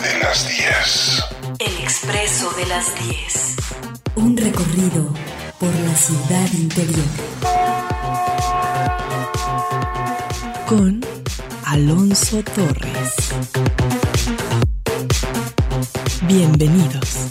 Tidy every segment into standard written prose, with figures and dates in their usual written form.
de las 10. El Expreso de las 10. Un recorrido por la ciudad interior. Con Alonso Torres. Bienvenidos.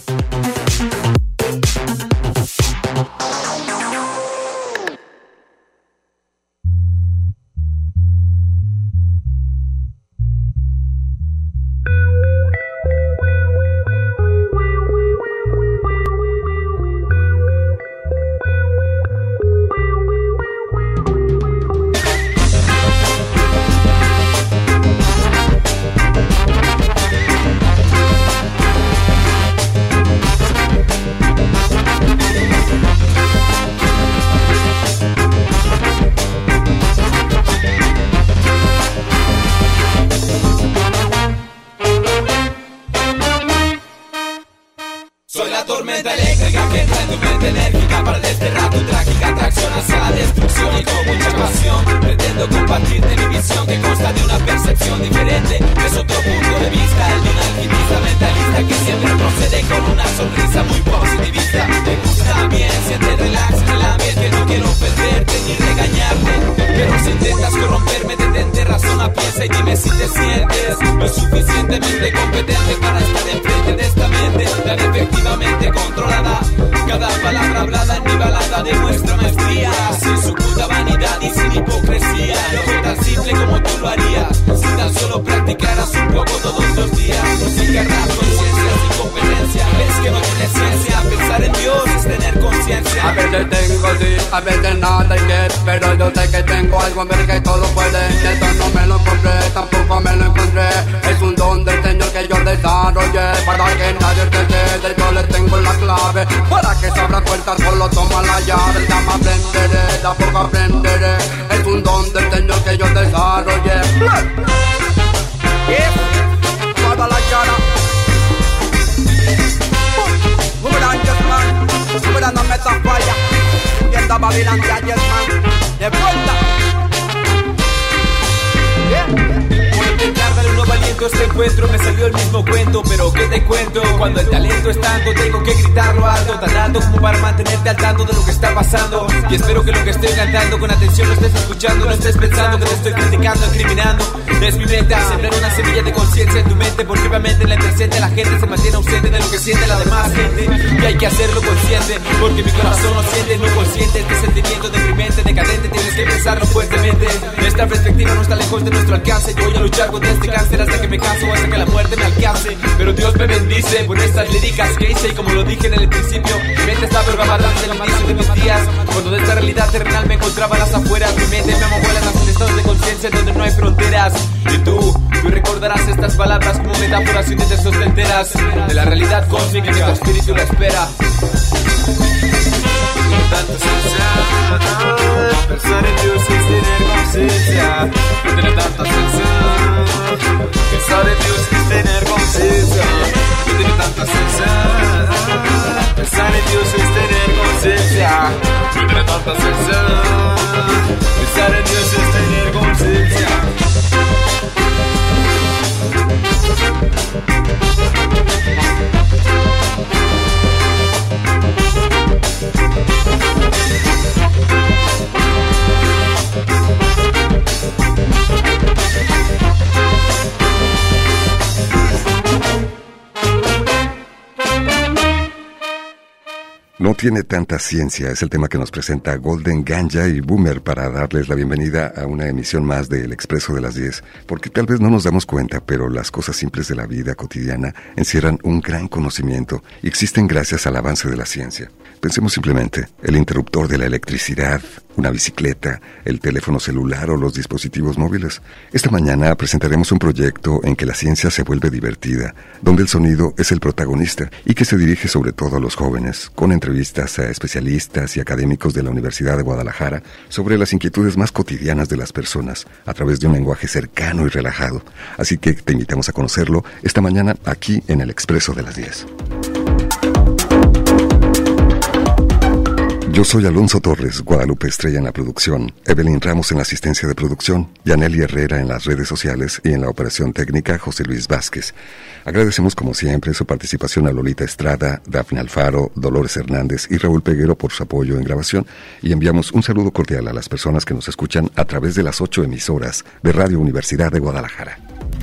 A veces nada hay que, pero yo sé que tengo algo en ver que todo puede. Esto no me lo compré, tampoco me lo encontré. Es un don del Señor que yo desarrollé. Para que nadie se quede, yo le tengo la clave. Para que se abra puertas, solo toma la llave. Ya me aprenderé, tampoco aprenderé. Es un don del Señor que yo desarrollé. Toda la cara. Fuera no me falla. Viendo Babilán de ayer, man. De vuelta. Por intentar darle un nuevo aliento a este encuentro me salió el mismo cuento, pero ¿qué te cuento? Cuando el talento es tanto tengo que gritarlo alto, tan alto como para mantenerte al tanto de lo que está pasando. Y espero que lo que estoy cantando con atención lo estés escuchando, no estés pensando que te estoy criticando, incriminando. Es mi meta, sembrar una semilla de conciencia en tu mente, porque obviamente en el presente la gente se mantiene ausente de lo que siente la demás gente. Y hay que hacerlo consciente, porque mi corazón lo siente, no consciente. Este sentimiento deprimente, decadente, tienes que pensarlo fuertemente. Esta perspectiva no está lejos de nuestro alcance. Yo voy a luchar contra este cáncer hasta que me canso, hasta que la muerte me alcance. Pero Dios me bendice por estas líricas que hice, y como lo dije en el principio, mi mente está programada desde el inicio de mis días. Cuando de esta realidad terrenal me encontraba a las afueras, mi mente me amoguela en los estados de conciencia donde no hay fronteras. Y tú recordarás estas palabras como metáforas y de sostenteras de la realidad cósmica que tu espíritu la espera. Tanta sensación, pensar en Dios es tener conciencia. No tiene tanta sensación, pensar en Dios es tener conciencia. No tiene tanta sensación, pensar en Dios es tener conciencia. No tiene tanta sensación, pensar en Dios es tener conciencia. No tiene tanta ciencia, es el tema que nos presenta Golden Ganja y Boomer para darles la bienvenida a una emisión más del Expreso de las 10, porque tal vez no nos damos cuenta, pero las cosas simples de la vida cotidiana encierran un gran conocimiento y existen gracias al avance de la ciencia. Pensemos simplemente, el interruptor de la electricidad, una bicicleta, el teléfono celular o los dispositivos móviles. Esta mañana presentaremos un proyecto en que la ciencia se vuelve divertida, donde el sonido es el protagonista y que se dirige sobre todo a los jóvenes, con entrevistas a especialistas y académicos de la Universidad de Guadalajara sobre las inquietudes más cotidianas de las personas a través de un lenguaje cercano y relajado. Así que te invitamos a conocerlo esta mañana aquí en el Expreso de las 10. Yo soy Alonso Torres, Guadalupe Estrella en la producción, Evelyn Ramos en la asistencia de producción, Yaneli Herrera en las redes sociales y en la operación técnica José Luis Vázquez. Agradecemos como siempre su participación a Lolita Estrada, Dafne Alfaro, Dolores Hernández y Raúl Peguero por su apoyo en grabación y enviamos un saludo cordial a las personas que nos escuchan a través de las 8 emisoras de Radio Universidad de Guadalajara.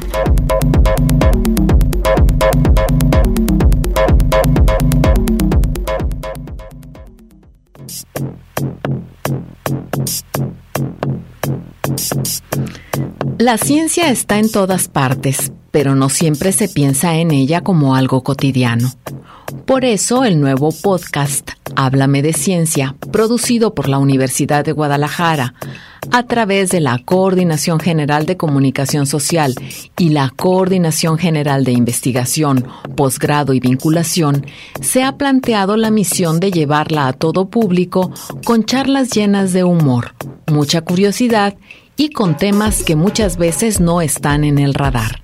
La ciencia está en todas partes, pero no siempre se piensa en ella como algo cotidiano. Por eso el nuevo podcast Háblame de Ciencia, producido por la Universidad de Guadalajara, a través de la Coordinación General de Comunicación Social y la Coordinación General de Investigación, Posgrado y Vinculación, se ha planteado la misión de llevarla a todo público con charlas llenas de humor, mucha curiosidad y con temas que muchas veces no están en el radar.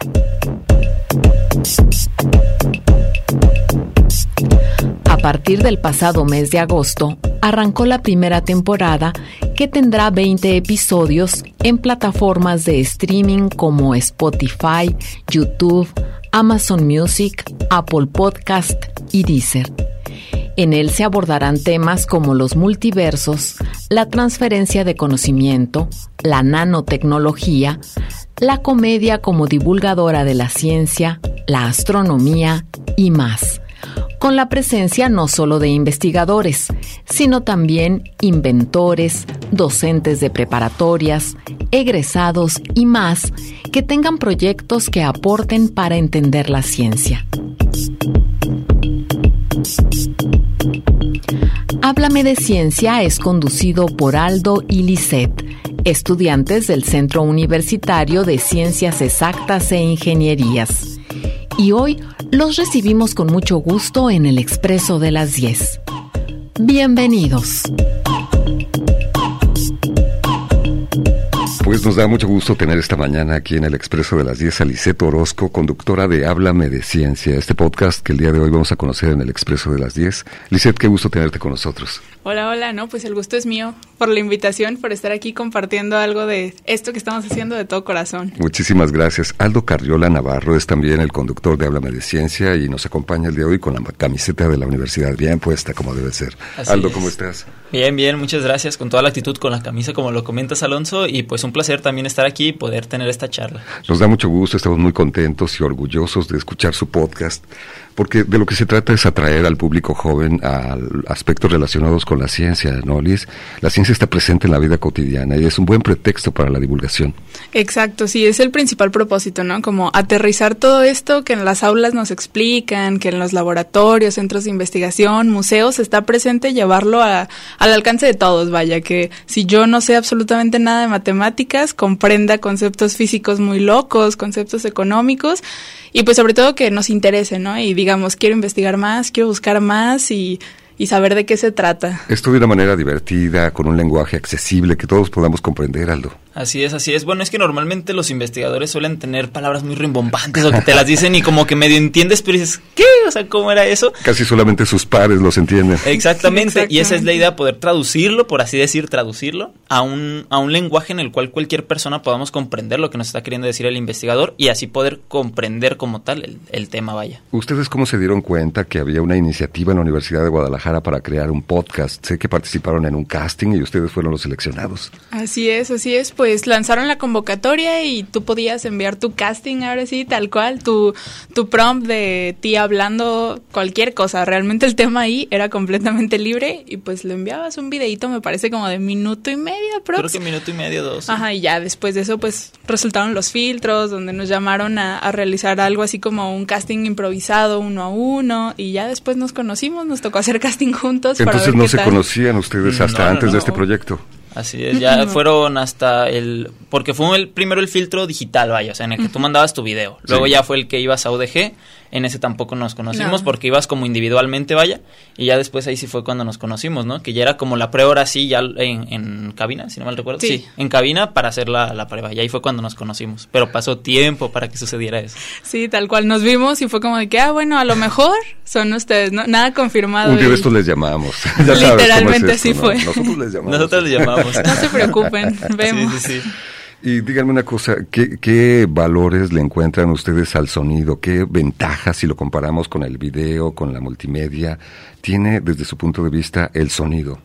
A partir del pasado mes de agosto, arrancó la primera temporada que tendrá 20 episodios en plataformas de streaming como Spotify, YouTube, Amazon Music, Apple Podcast y Deezer. En él se abordarán temas como los multiversos, la transferencia de conocimiento, la nanotecnología, la comedia como divulgadora de la ciencia, la astronomía y más, con la presencia no solo de investigadores, sino también inventores, docentes de preparatorias, egresados y más que tengan proyectos que aporten para entender la ciencia. Háblame de Ciencia es conducido por Aldo y Lisette, estudiantes del Centro Universitario de Ciencias Exactas e Ingenierías. Y hoy los recibimos con mucho gusto en el Expreso de las 10. Bienvenidos. Pues nos da mucho gusto tener esta mañana aquí en el Expreso de las 10 a Lisette Orozco, conductora de Háblame de Ciencia, este podcast que el día de hoy vamos a conocer en el Expreso de las 10. Lisette, qué gusto tenerte con nosotros. Hola, no, pues el gusto es mío por la invitación, por estar aquí compartiendo algo de esto que estamos haciendo de todo corazón. Muchísimas gracias. Aldo Carriola Navarro es también el conductor de Háblame de Ciencia y nos acompaña el día de hoy con la camiseta de la universidad bien puesta, como debe ser. Así Aldo, es. ¿cómo estás? Bien, muchas gracias, con toda la actitud, con la camisa, como lo comentas, Alonso, y pues un placer también estar aquí y poder tener esta charla. Nos da mucho gusto, estamos muy contentos y orgullosos de escuchar su podcast, porque de lo que se trata es atraer al público joven a aspectos relacionados con la ciencia, ¿no, Liz? La ciencia está presente en la vida cotidiana y es un buen pretexto para la divulgación. Exacto, sí, es el principal propósito, ¿no? Como aterrizar todo esto que en las aulas nos explican, que en los laboratorios, centros de investigación, museos está presente, llevarlo al alcance de todos, vaya, que si yo no sé absolutamente nada de matemáticas, comprenda conceptos físicos muy locos, conceptos económicos, y pues sobre todo que nos interese, ¿no? Y digamos, quiero investigar más, quiero buscar más y saber de qué se trata. Esto de una manera divertida, con un lenguaje accesible que todos podamos comprender, Aldo. Así es. Bueno, es que normalmente los investigadores suelen tener palabras muy rimbombantes o que te las dicen y como que medio entiendes, pero dices, ¿qué? O sea, ¿cómo era eso? Casi solamente sus pares los entienden. Exactamente, y esa es la idea, poder traducirlo, por así decir, traducirlo a un lenguaje en el cual cualquier persona podamos comprender lo que nos está queriendo decir el investigador y así poder comprender como tal el tema, vaya. ¿Ustedes cómo se dieron cuenta que había una iniciativa en la Universidad de Guadalajara para crear un podcast? Sé que participaron en un casting y ustedes fueron los seleccionados. Así es, pues lanzaron la convocatoria y tú podías enviar tu casting, ahora sí, tal cual, tu prompt de ti hablando cualquier cosa, realmente el tema ahí era completamente libre y pues lo enviabas un videíto, me parece como de 1.5 minutos, Creo que 1.5 minutos, 2. Ajá, y ya después de eso pues resultaron los filtros, donde nos llamaron a realizar algo así como un casting improvisado 1 a 1 y ya después nos conocimos, nos tocó hacer casting juntos. Entonces para ver no qué se tal. Conocían ustedes hasta antes de este proyecto. Así es, ya fueron hasta porque fue primero el filtro digital, vaya, o sea, en el que tú mandabas tu video. Luego ya fue el que ibas a UDG, en ese tampoco nos conocimos porque ibas como individualmente, vaya, y ya después ahí sí fue cuando nos conocimos, ¿no? Que ya era como la prueba ahora sí, ya en cabina, si no mal recuerdo. Sí, en cabina para hacer la prueba, y ahí fue cuando nos conocimos, pero pasó tiempo para que sucediera eso. Sí, tal cual, nos vimos y fue como de que, bueno, a lo mejor son ustedes, ¿no? Nada confirmado. Un día de estos les llamamos. Literalmente así fue. Nosotros les llamamos. No se preocupen, vemos. Sí. Y díganme una cosa, ¿qué valores le encuentran ustedes al sonido? ¿Qué ventajas, si lo comparamos con el video, con la multimedia, tiene desde su punto de vista el sonido?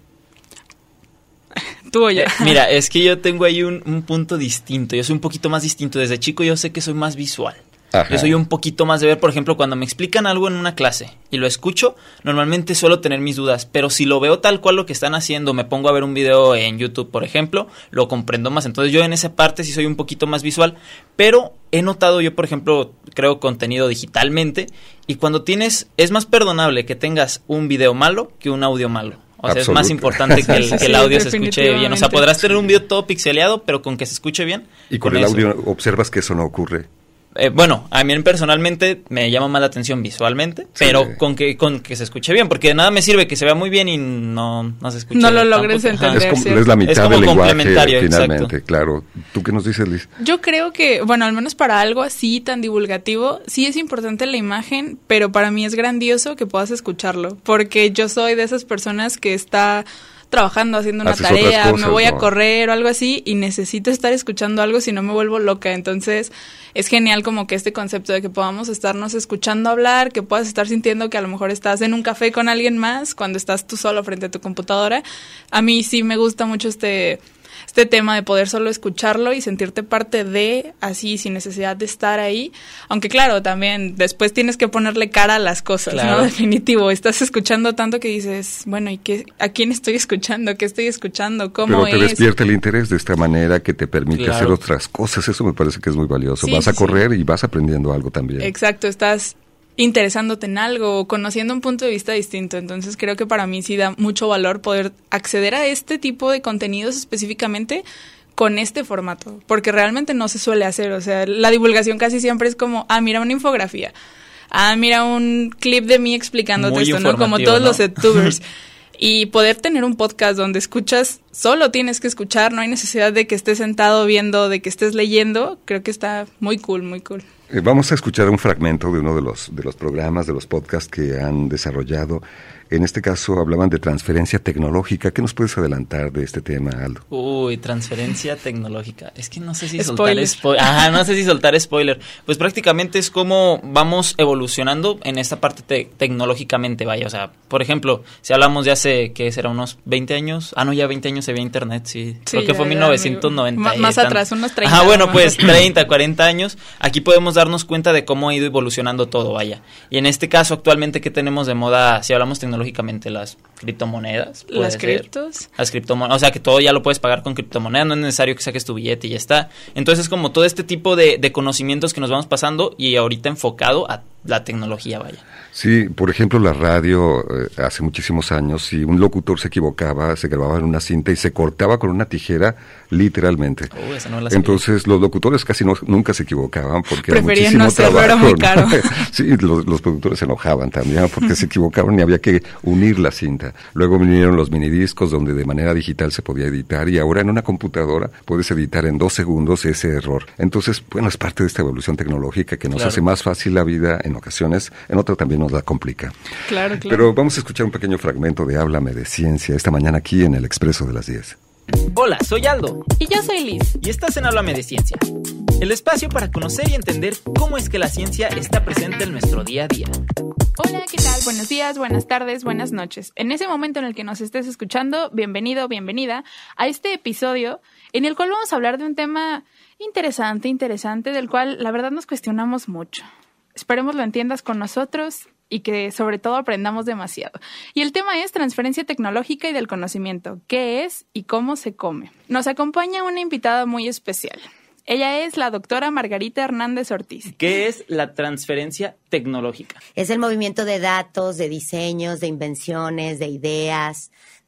Tú o yo. Mira, es que yo tengo ahí un punto distinto. Yo soy un poquito más distinto. Desde chico yo sé que soy más visual. Ajá. Yo soy un poquito más de ver, por ejemplo, cuando me explican algo en una clase y lo escucho, normalmente suelo tener mis dudas, pero si lo veo tal cual lo que están haciendo, me pongo a ver un video en YouTube, por ejemplo, lo comprendo más. Entonces yo en esa parte sí soy un poquito más visual, pero he notado yo, por ejemplo, creo contenido digitalmente, y cuando es más perdonable que tengas un video malo que un audio malo. O sea, es más importante que el audio se escuche bien. O sea, podrás tener un video todo pixeleado, pero con que se escuche bien. Y con el audio observas que eso no ocurre. Bueno, a mí personalmente me llama más la atención visualmente, pero con que se escuche bien, porque de nada me sirve que se vea muy bien y no se escuche. No lo logres entender. Es la mitad del lenguaje, finalmente, exacto. Claro. ¿Tú qué nos dices, Liz? Yo creo que, bueno, al menos para algo así tan divulgativo, sí es importante la imagen, pero para mí es grandioso que puedas escucharlo, porque yo soy de esas personas que está trabajando, haciendo una tarea, cosas, me voy a correr o algo así y necesito estar escuchando algo, si no me vuelvo loca. Entonces es genial como que este concepto de que podamos estarnos escuchando hablar, que puedas estar sintiendo que a lo mejor estás en un café con alguien más cuando estás tú solo frente a tu computadora. A mí sí me gusta mucho este tema de poder solo escucharlo y sentirte parte de, así, sin necesidad de estar ahí. Aunque claro, también después tienes que ponerle cara a las cosas, claro. ¿No? Definitivo. Estás escuchando tanto que dices, bueno, ¿y a quién estoy escuchando? ¿Qué estoy escuchando? ¿Cómo es? Pero te despierta el interés de esta manera que te permite hacer otras cosas. Eso me parece que es muy valioso. Vas a correr y vas aprendiendo algo también. Exacto, estás interesándote en algo o conociendo un punto de vista distinto. Entonces creo que para mí sí da mucho valor poder acceder a este tipo de contenidos específicamente con este formato, porque realmente no se suele hacer. O sea, la divulgación casi siempre es como, mira una infografía, mira un clip de mí explicándote muy esto, ¿no? Como todos los youtubers. Y poder tener un podcast donde escuchas, solo tienes que escuchar, no hay necesidad de que estés sentado viendo, de que estés leyendo, creo que está muy cool, muy cool. Vamos a escuchar un fragmento de uno de los programas, de los podcasts que han desarrollado. En este caso hablaban de transferencia tecnológica. ¿Qué nos puedes adelantar de este tema, Aldo? Uy, transferencia tecnológica. Es que no sé si soltar spoiler. No sé si soltar spoiler. Pues prácticamente es como vamos evolucionando en esta parte tecnológicamente, vaya. O sea, por ejemplo, si hablamos de hace, ¿qué será? Unos 20 años. Ya 20 años se veía internet, sí. Creo que fue 1990. Más atrás, unos 30. Bueno, pues 30, 40 años. Aquí podemos darnos cuenta de cómo ha ido evolucionando todo, vaya. Y en este caso, actualmente, ¿qué tenemos de moda? Si hablamos tecnológicamente, las criptomonedas. Las criptos. Las criptomonedas, o sea que todo ya lo puedes pagar con criptomonedas, no es necesario que saques tu billete y ya está. Entonces como todo este tipo de conocimientos que nos vamos pasando y ahorita enfocado a la tecnología, vaya. Sí, por ejemplo, la radio hace muchísimos años, si un locutor se equivocaba, se grababa en una cinta y se cortaba con una tijera, literalmente. Esa no la sabía. Entonces, los locutores casi nunca se equivocaban porque preferían era muchísimo trabajo. Era muy caro. Sí, los productores se enojaban también porque se equivocaban y había que unir la cinta. Luego vinieron los minidiscos donde de manera digital se podía editar y ahora en una computadora puedes editar en 2 segundos ese error. Entonces, bueno, es parte de esta evolución tecnológica que nos hace más fácil la vida en ocasiones, en otra también nos la complica. Claro. Pero vamos a escuchar un pequeño fragmento de Háblame de Ciencia esta mañana aquí en el Expreso de las 10. Hola, soy Aldo. Y yo soy Liz. Y estás en Háblame de Ciencia, el espacio para conocer y entender cómo es que la ciencia está presente en nuestro día a día. Hola, ¿qué tal? Buenos días, buenas tardes, buenas noches. En ese momento en el que nos estés escuchando, bienvenido, bienvenida a este episodio en el cual vamos a hablar de un tema interesante, del cual la verdad nos cuestionamos mucho. Esperemos lo entiendas con nosotros y que sobre todo aprendamos demasiado. Y el tema es transferencia tecnológica y del conocimiento. ¿Qué es y cómo se come? Nos acompaña una invitada muy especial. Ella es la doctora Margarita Hernández Ortiz. ¿Qué es la transferencia tecnológica? Es el movimiento de datos, de diseños, de invenciones, de ideas,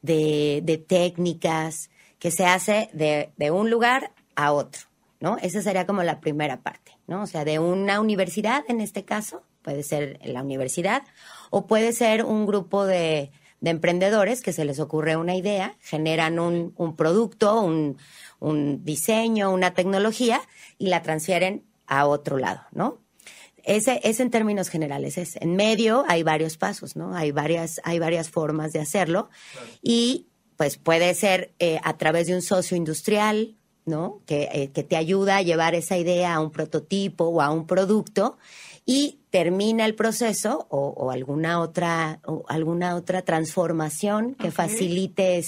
de técnicas que se hace de un lugar a otro, ¿no? Esa sería como la primera parte, ¿no? O sea, de una universidad, en este caso, puede ser la universidad, o puede ser un grupo de emprendedores que se les ocurre una idea, generan un producto, un diseño, una tecnología y la transfieren a otro lado, ¿no? Ese en términos generales. En medio hay varios pasos, ¿no? Hay varias formas de hacerlo. Claro. Y pues puede ser a través de un socio industrial, ¿no? Que te ayuda a llevar esa idea a un prototipo o a un producto y termina el proceso o alguna otra transformación que facilite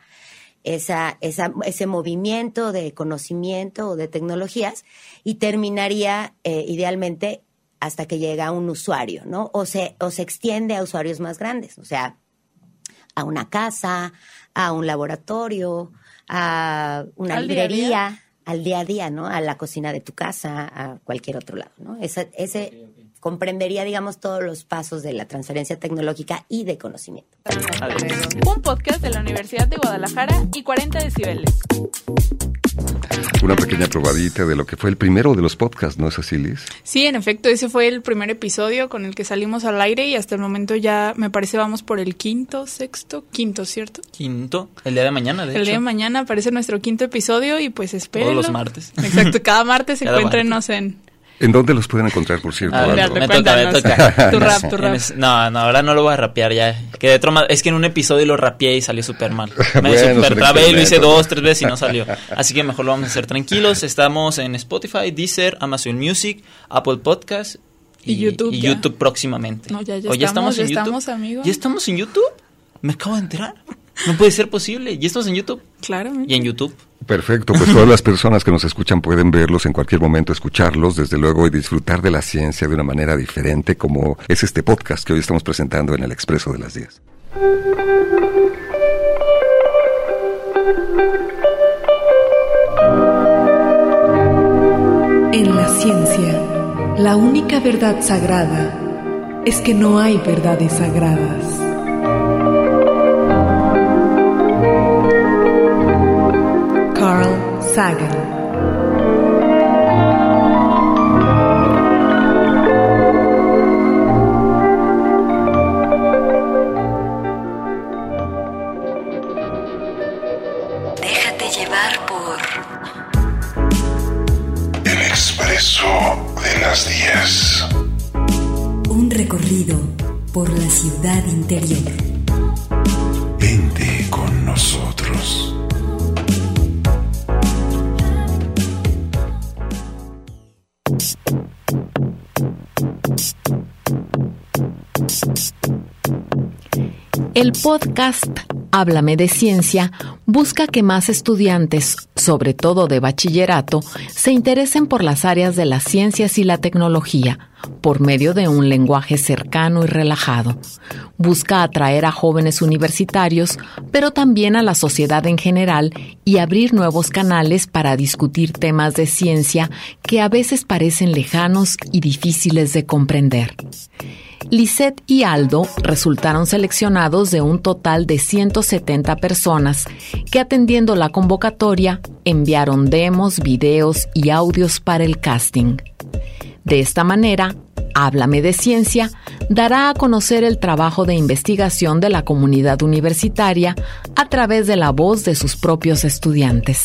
ese movimiento de conocimiento o de tecnologías y terminaría idealmente hasta que llega a un usuario, ¿no? O se extiende a usuarios más grandes, o sea, a una casa, a un laboratorio, a una librería, al día a día, ¿no? A la cocina de tu casa, a cualquier otro lado, ¿no? Ese comprendería, digamos, todos los pasos de la transferencia tecnológica y de conocimiento. Un podcast de la Universidad de Guadalajara y 40 decibeles. Una pequeña probadita de lo que fue el primero de los podcasts, ¿no es así, Liz? Sí, en efecto, ese fue el primer episodio con el que salimos al aire y hasta el momento ya me parece vamos por el quinto, ¿cierto? Quinto, el día de mañana, de hecho. El día de mañana aparece nuestro quinto episodio y pues espérenlo. Todos los martes. Exacto, cada martes encuéntrenos ¿En dónde los pueden encontrar, por cierto? Me toca. Tu rap. No, ahora no lo voy a rapear ya. Quedé traumado. Es que en un episodio lo rapeé y salió súper mal. Me súper trabé y lo hice 2-3 veces y no salió. Así que mejor lo vamos a hacer tranquilos. Estamos en Spotify, Deezer, Amazon Music, Apple Podcast y YouTube. Y YouTube próximamente. No, ya estamos en YouTube. Amigos. ¿Ya estamos en YouTube? Me acabo de enterar. No puede ser posible. ¿Y estamos en YouTube? Claro. Y en YouTube. Perfecto, pues todas las personas que nos escuchan pueden verlos en cualquier momento, escucharlos, desde luego, y disfrutar de la ciencia de una manera diferente, como es este podcast que hoy estamos presentando en el Expreso de las 10. En la ciencia, la única verdad sagrada es que no hay verdades sagradas. Carl Sagan. Déjate llevar por El Expreso de las 10. Un recorrido por la ciudad interior. Vente con nosotros. El podcast Háblame de Ciencia busca que más estudiantes, sobre todo de bachillerato, se interesen por las áreas de las ciencias y la tecnología, por medio de un lenguaje cercano y relajado. Busca atraer a jóvenes universitarios, pero también a la sociedad en general, y abrir nuevos canales para discutir temas de ciencia que a veces parecen lejanos y difíciles de comprender. Lisette y Aldo resultaron seleccionados de un total de 170 personas que, atendiendo la convocatoria, enviaron demos, videos y audios para el casting. De esta manera, Háblame de Ciencia dará a conocer el trabajo de investigación de la comunidad universitaria a través de la voz de sus propios estudiantes.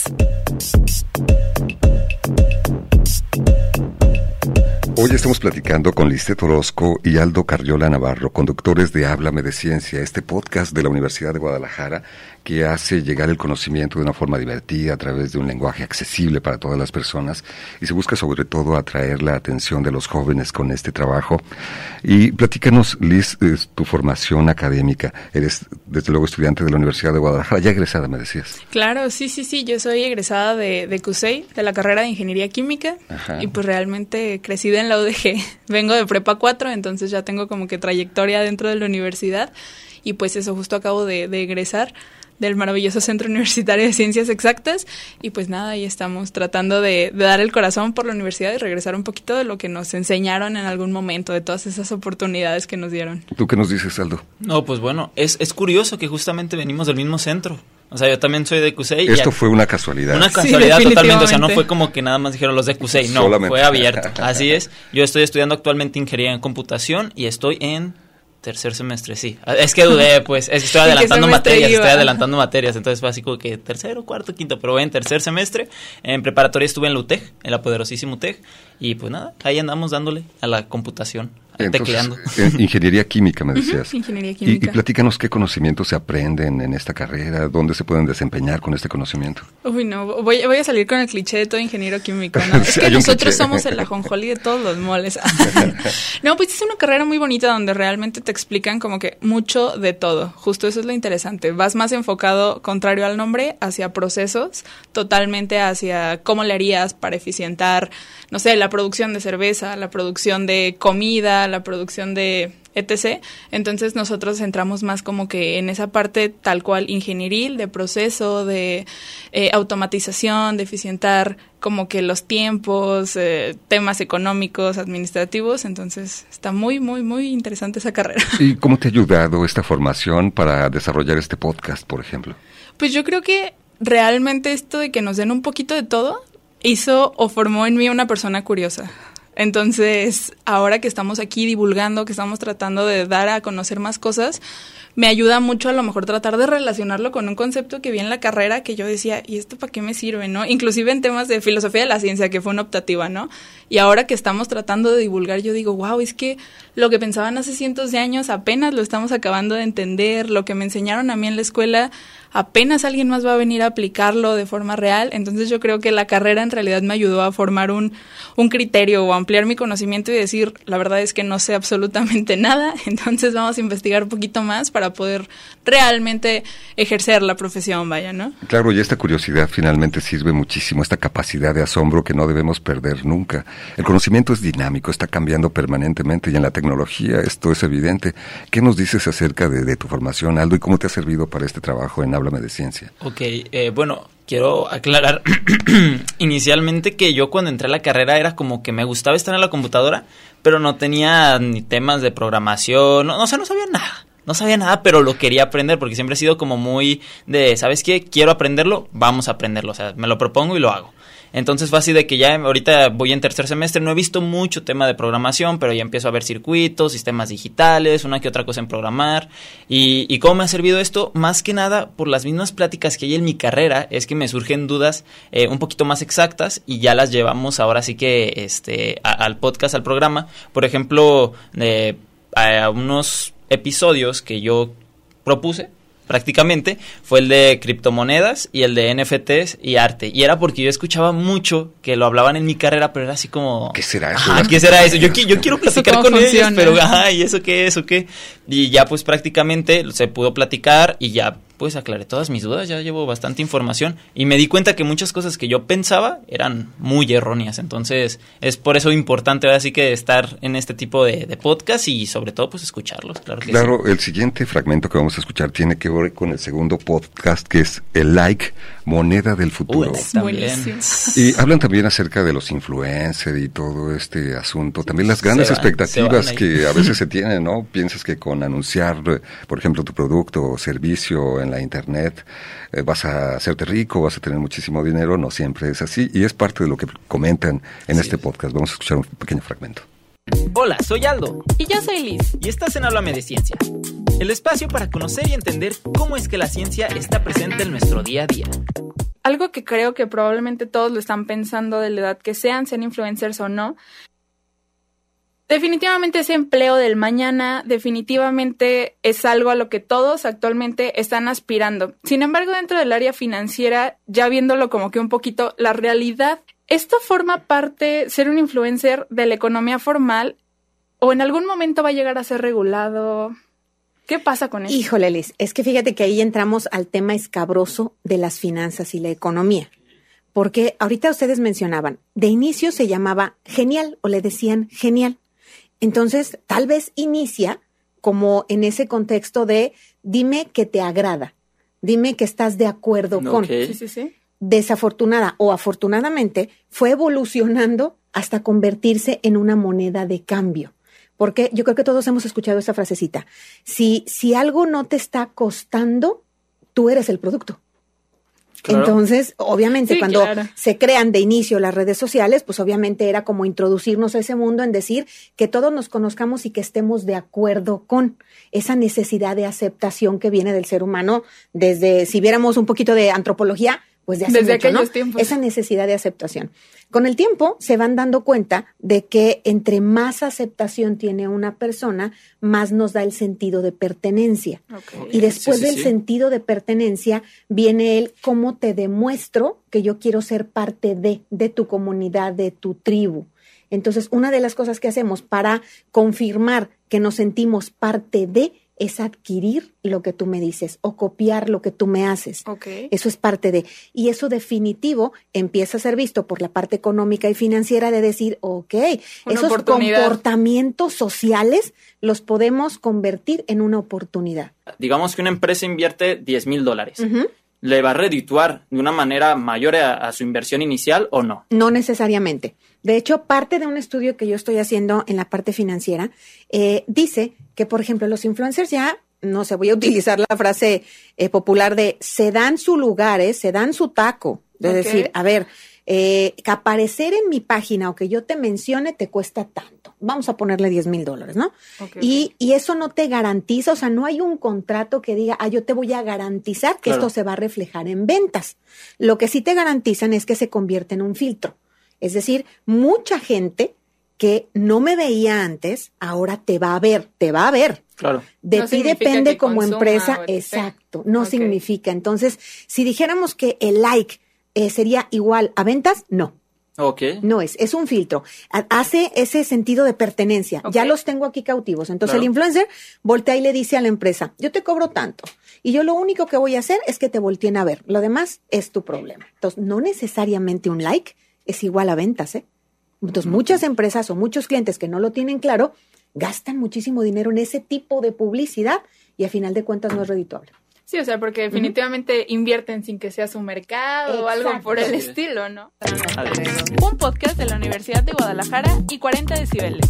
Hoy estamos platicando con Lisette Orozco y Aldo Carriola Navarro, conductores de Háblame de Ciencia, este podcast de la Universidad de Guadalajara que hace llegar el conocimiento de una forma divertida a través de un lenguaje accesible para todas las personas, y se busca sobre todo atraer la atención de los jóvenes con este trabajo. Y platícanos, Liz, tu formación académica. Eres, desde luego, estudiante de la Universidad de Guadalajara, ya egresada, me decías. Claro, sí, yo soy egresada de CUSEI, de la carrera de Ingeniería Química. Ajá. Y pues realmente crecida en la UDG. Vengo de Prepa 4, entonces ya tengo como que trayectoria dentro de la universidad, y pues eso, justo acabo de egresar del maravilloso Centro Universitario de Ciencias Exactas, y pues nada, ahí estamos tratando de dar el corazón por la universidad y regresar un poquito de lo que nos enseñaron en algún momento, de todas esas oportunidades que nos dieron. ¿Tú qué nos dices, Aldo? No, pues bueno, es curioso que justamente venimos del mismo centro. O sea, yo también soy de CUSEI. Esto fue una casualidad. Una casualidad totalmente, o sea, no fue como que nada más dijeron los de CUSEI, no, solamente. Fue abierto. Así es. Yo estoy estudiando actualmente ingeniería en computación y estoy en tercer semestre, sí. Es que dudé, pues, estoy adelantando materias, entonces fue así como que tercero, cuarto, quinto, pero voy en tercer semestre. En preparatoria estuve en la UTEG, en la poderosísima UTEG, y pues nada, ahí andamos dándole a la computación. Tecleando. Ingeniería química, me decías. Ingeniería química. Y platícanos qué conocimientos se aprenden en esta carrera, dónde se pueden desempeñar con este conocimiento. Uy, no, voy a salir con el cliché de todo ingeniero químico, ¿no? Es que nosotros somos el ajonjolí de todos los moles. No, pues es una carrera muy bonita donde realmente te explican como que mucho de todo. Justo eso es lo interesante. Vas más enfocado, contrario al nombre, hacia procesos, totalmente hacia cómo le harías para eficientar, no sé, la producción de cerveza, la producción de comida, la producción de etc. Entonces nosotros entramos más como que en esa parte tal cual ingenieril, de proceso, de automatización, de eficientar como que los tiempos, temas económicos, administrativos. Entonces está muy, muy, muy interesante esa carrera. ¿Y cómo te ha ayudado esta formación para desarrollar este podcast, por ejemplo? Pues yo creo que realmente esto de que nos den un poquito de todo hizo o formó en mí una persona curiosa. Entonces, ahora que estamos aquí divulgando, que estamos tratando de dar a conocer más cosas, me ayuda mucho a lo mejor tratar de relacionarlo con un concepto que vi en la carrera que yo decía, ¿y esto para qué me sirve, no? Inclusive en temas de filosofía de la ciencia, que fue una optativa, ¿no? Y ahora que estamos tratando de divulgar, yo digo, wow, es que lo que pensaban hace cientos de años apenas lo estamos acabando de entender, lo que me enseñaron a mí en la escuela, apenas alguien más va a venir a aplicarlo de forma real. Entonces yo creo que la carrera en realidad me ayudó a formar un criterio o ampliar mi conocimiento y decir, la verdad es que no sé absolutamente nada, entonces vamos a investigar un poquito más para poder realmente ejercer la profesión, vaya, ¿no? Claro, y esta curiosidad finalmente sirve muchísimo, esta capacidad de asombro que no debemos perder nunca. El conocimiento es dinámico, está cambiando permanentemente y en la tecnología esto es evidente. ¿Qué nos dices acerca de tu formación, Aldo, y cómo te ha servido para este trabajo en Háblame de Ciencia? Ok, bueno, quiero aclarar inicialmente que yo cuando entré a la carrera era como que me gustaba estar en la computadora, pero no tenía ni temas de programación, no sabía nada. No sabía nada, pero lo quería aprender porque siempre he sido como muy de, ¿sabes qué? Quiero aprenderlo, vamos a aprenderlo. O sea, me lo propongo y lo hago. Entonces fue así de que ya ahorita voy en tercer semestre, no he visto mucho tema de programación, pero ya empiezo a ver circuitos, sistemas digitales, una que otra cosa en programar. ¿Y cómo me ha servido esto? Más que nada, por las mismas pláticas que hay en mi carrera, es que me surgen dudas un poquito más exactas y ya las llevamos ahora sí que al podcast, al programa. Por ejemplo, a unos episodios que yo propuse prácticamente fue el de criptomonedas y el de NFTs y arte, y era porque yo escuchaba mucho que lo hablaban en mi carrera, pero era así como ¿qué será eso? ¿Qué será eso? Yo quiero platicar con ellos, pero ¿y eso qué? ¿Eso qué? Y ya pues prácticamente se pudo platicar y ya pues aclaré todas mis dudas, ya llevo bastante información y me di cuenta que muchas cosas que yo pensaba eran muy erróneas, entonces es por eso importante ahora sí que estar en este tipo de podcast y sobre todo pues escucharlos, claro que sí. El siguiente fragmento que vamos a escuchar tiene que ver con el segundo podcast, que es el like, moneda del futuro. También. Y hablan también acerca de los influencers y todo este asunto, también las grandes expectativas que a veces se tienen, ¿no? Piensas que con anunciar, por ejemplo, tu producto o servicio en la internet vas a hacerte rico, vas a tener muchísimo dinero. No siempre es así y es parte de lo que comentan en este podcast. Vamos a escuchar un pequeño fragmento. Hola, soy Aldo. Y yo soy Liz. Y estás en Háblame de Ciencia, el espacio para conocer y entender cómo es que la ciencia está presente en nuestro día a día. Algo que creo que probablemente todos lo están pensando de la edad que sean influencers o no. Definitivamente ese empleo del mañana, definitivamente es algo a lo que todos actualmente están aspirando. Sin embargo, dentro del área financiera, ya viéndolo como que un poquito la realidad, ¿esto forma parte, ser un influencer, de la economía formal o en algún momento va a llegar a ser regulado? ¿Qué pasa con eso? Híjole, Liz, es que fíjate que ahí entramos al tema escabroso de las finanzas y la economía. Porque ahorita ustedes mencionaban, de inicio se llamaba genial o le decían genial. Entonces, tal vez inicia como en ese contexto de dime que te agrada, dime que estás de acuerdo con. Sí. Desafortunada o afortunadamente fue evolucionando hasta convertirse en una moneda de cambio. Porque yo creo que todos hemos escuchado esa frasecita. Si algo no te está costando, tú eres el producto. Claro. Entonces, obviamente, cuando se crean de inicio las redes sociales, pues obviamente era como introducirnos a ese mundo en decir que todos nos conozcamos y que estemos de acuerdo con esa necesidad de aceptación que viene del ser humano desde, si viéramos un poquito de antropología, pues de hace desde mucho, aquellos tiempos. Esa necesidad de aceptación. Con el tiempo se van dando cuenta de que entre más aceptación tiene una persona, más nos da el sentido de pertenencia. Okay. Y después del sentido de pertenencia viene el cómo te demuestro que yo quiero ser parte de tu comunidad, de tu tribu. Entonces, una de las cosas que hacemos para confirmar que nos sentimos parte de es adquirir lo que tú me dices o copiar lo que tú me haces. Okay. Eso es parte de. Y eso definitivo empieza a ser visto por la parte económica y financiera de decir, esos comportamientos sociales los podemos convertir en una oportunidad. Digamos que una empresa invierte $10,000. Uh-huh. ¿Le va a redituar de una manera mayor a su inversión inicial o no? No necesariamente. De hecho, parte de un estudio que yo estoy haciendo en la parte financiera dice que, por ejemplo, los influencers ya, no sé, voy a utilizar la frase popular de se dan su lugar, se dan su taco. De decir, a ver, que aparecer en mi página o que yo te mencione te cuesta tanto. Vamos a ponerle $10,000, ¿no? Y eso no te garantiza, o sea, no hay un contrato que diga, yo te voy a garantizar que esto se va a reflejar en ventas. Lo que sí te garantizan es que se convierte en un filtro. Es decir, mucha gente que no me veía antes, ahora te va a ver. Claro. De ti depende como empresa, exacto, no significa. Entonces, si dijéramos que el like sería igual a ventas, no. No es un filtro. Hace ese sentido de pertenencia. Ya los tengo aquí cautivos. Entonces el influencer voltea y le dice a la empresa, yo te cobro tanto. Y yo lo único que voy a hacer es que te volteen a ver. Lo demás es tu problema. Entonces, no necesariamente un like es igual a ventas, Entonces, muchas empresas o muchos clientes que no lo tienen claro, gastan muchísimo dinero en ese tipo de publicidad y a final de cuentas no es redituable. Sí, o sea, porque definitivamente invierten sin que sea su mercado o algo por el estilo, ¿no? Un podcast de la Universidad de Guadalajara y 40 decibeles.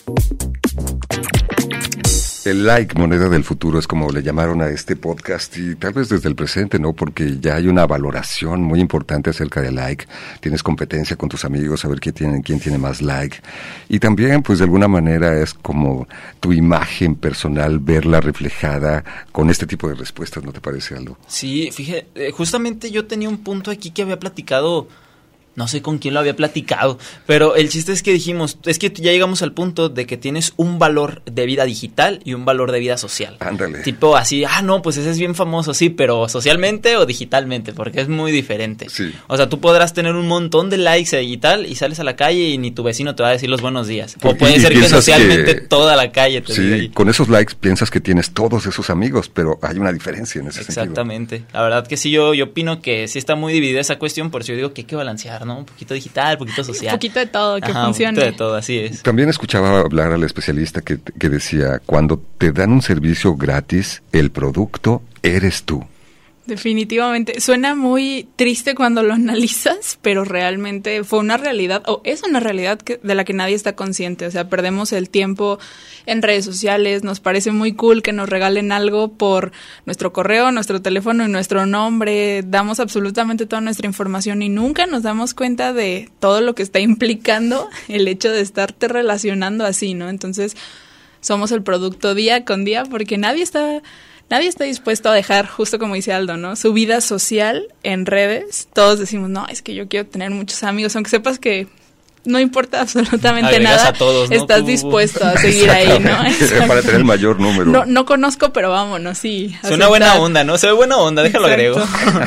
El like, moneda del futuro, es como le llamaron a este podcast, y tal vez desde el presente, ¿no? Porque ya hay una valoración muy importante acerca del like. Tienes competencia con tus amigos, a ver quién tiene más like. Y también, pues de alguna manera es como tu imagen personal, verla reflejada con este tipo de respuestas, ¿no te parece, Aldo? Sí, fíjate, justamente yo tenía un punto aquí que había platicado. No sé con quién lo había platicado, pero el chiste es que dijimos, es que ya llegamos al punto de que tienes un valor de vida digital y un valor de vida social. Ándale. Tipo así, no, pues ese es bien famoso, sí, pero socialmente o digitalmente, porque es muy diferente. Sí. O sea, tú podrás tener un montón de likes y tal, y sales a la calle y ni tu vecino te va a decir los buenos días. O puede ser que socialmente toda la calle te diga. Sí, con esos likes piensas que tienes todos esos amigos, pero hay una diferencia en ese sentido. Exactamente. La verdad que sí, yo opino que sí está muy dividida esa cuestión, por eso yo digo que hay que balancear, ¿no? Un poquito digital, un poquito social. Un poquito de todo, que funcione. Un poquito de todo, así es. También escuchaba hablar al especialista que decía, cuando te dan un servicio gratis, el producto eres tú. Definitivamente. Suena muy triste cuando lo analizas, pero realmente fue una realidad, o es una realidad de la que nadie está consciente. O sea, perdemos el tiempo en redes sociales, nos parece muy cool que nos regalen algo por nuestro correo, nuestro teléfono y nuestro nombre. Damos absolutamente toda nuestra información y nunca nos damos cuenta de todo lo que está implicando el hecho de estarte relacionando así, ¿no? Entonces, somos el producto día con día porque nadie está dispuesto a dejar, justo como dice Aldo, ¿no? Su vida social en redes. Todos decimos, no, es que yo quiero tener muchos amigos, aunque sepas que no importa absolutamente nada. A todos, ¿no? Estás dispuesto a seguir ahí, ¿no? Para tener el mayor número. No conozco, pero vámonos, sí. Es una buena onda, ¿no? Se ve buena onda, déjalo agrego.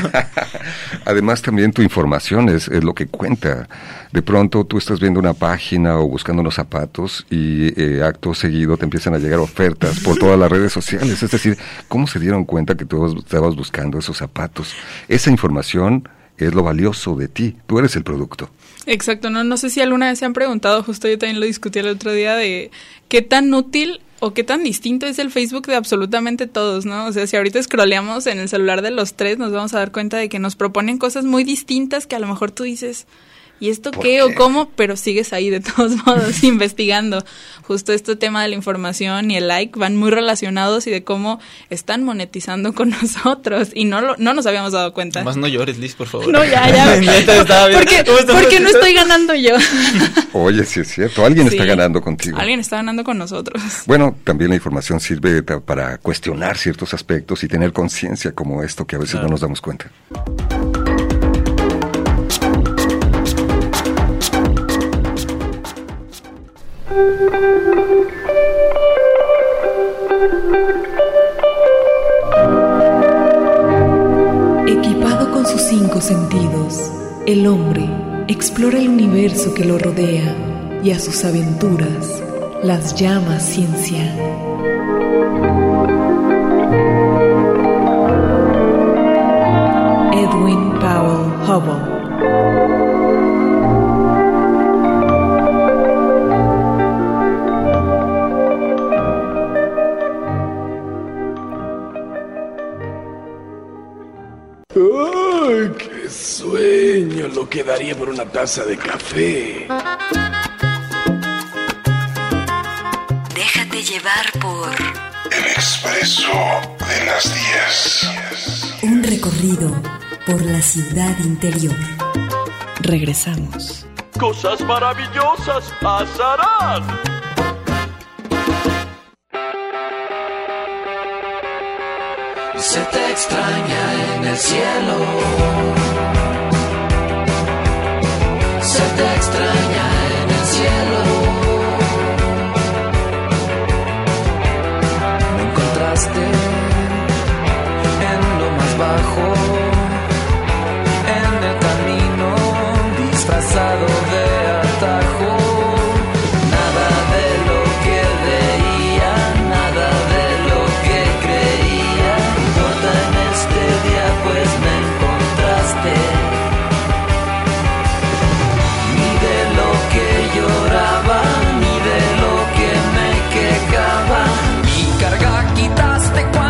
Además, también tu información es lo que cuenta. De pronto tú estás viendo una página o buscando unos zapatos y acto seguido te empiezan a llegar ofertas por todas las redes sociales. Es decir, ¿cómo se dieron cuenta que tú estabas buscando esos zapatos? Esa información es lo valioso de ti. Tú eres el producto. Exacto. No sé si alguna vez se han preguntado, justo yo también lo discutí el otro día, de qué tan útil o qué tan distinto es el Facebook de absolutamente todos, ¿no? O sea, si ahorita scrolleamos en el celular de los tres, nos vamos a dar cuenta de que nos proponen cosas muy distintas que a lo mejor tú dices... ¿y esto qué o cómo? Pero sigues ahí de todos modos investigando. Justo este tema de la información y el like van muy relacionados y de cómo están monetizando con nosotros y no nos habíamos dado cuenta. Más no llores, Liz, por favor. No, ya. Porque no estoy ganando yo. Oye, sí es cierto, alguien está ganando contigo. Alguien está ganando con nosotros. Bueno, también la información sirve para cuestionar ciertos aspectos y tener conciencia como esto que a veces no nos damos cuenta. Equipado con sus 5 sentidos, el hombre explora el universo que lo rodea y a sus aventuras las llama ciencia. Edwin Powell Hubble. ¡Ay, qué sueño! Lo que daría por una taza de café. Déjate llevar por El Expreso de las 10. un recorrido por la ciudad interior. Regresamos. Cosas maravillosas pasarán. Se te extraña en el cielo. Se te extraña en el cielo. Me encontraste en lo más bajo, en el camino disfrazado de atajo. Nada de lo que veía, nada de lo que creía importa en este día, pues me encontraste. Ni de lo que lloraba, ni de lo que me quejaba. Mi carga quitaste cuando